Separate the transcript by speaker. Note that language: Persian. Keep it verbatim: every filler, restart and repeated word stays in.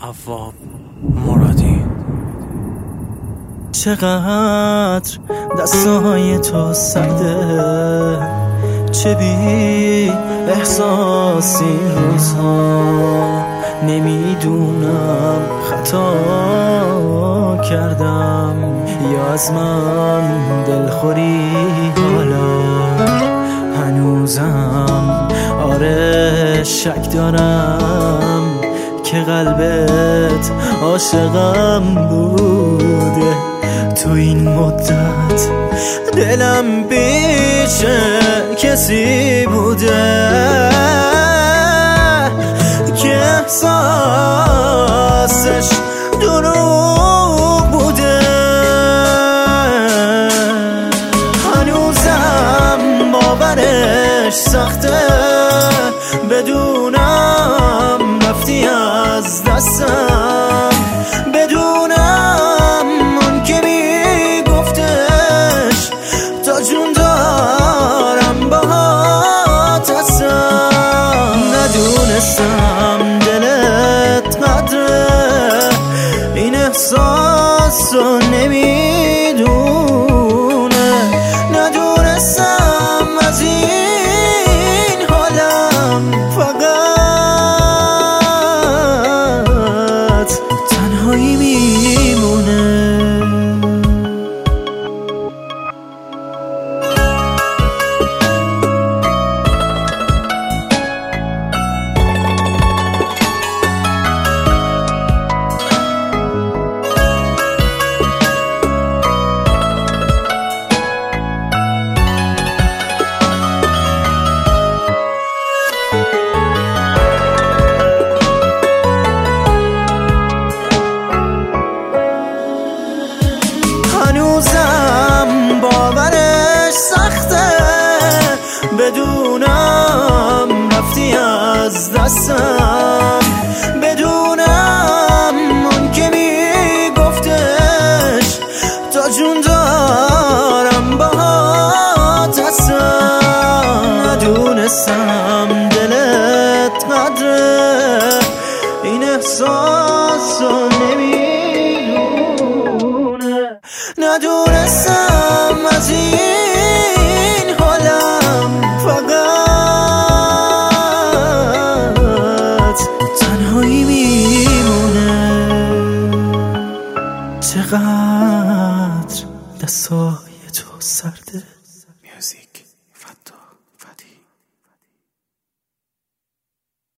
Speaker 1: عواب مرادی.
Speaker 2: چقدر دستای تو سرده، چه بی احساسی روزها، نمیدونم خطا کردم یا از من دلخوری، حالا هنوزم آره شک دارم که قلبت عاشقم بوده. تو این مدت دلم پیش کسی بوده که احساسش دروغ بوده. هنوزم باورش سخته، بدونم رفتی از دستم، بدونم اون که میگفتش تا جون دارم باهات هستم. ندونستم دلت قدره این احساس رو نمیدونه، ندونستم از این حالم فقط تنهایی میمونه. هنوزم باورش سخته، بدونم رفتی از دستم، بدونم اون که میگفتش تا جون دارم باهات هستم. ندونستم دلت قدره این احساس رو نمیدونه، ندونستم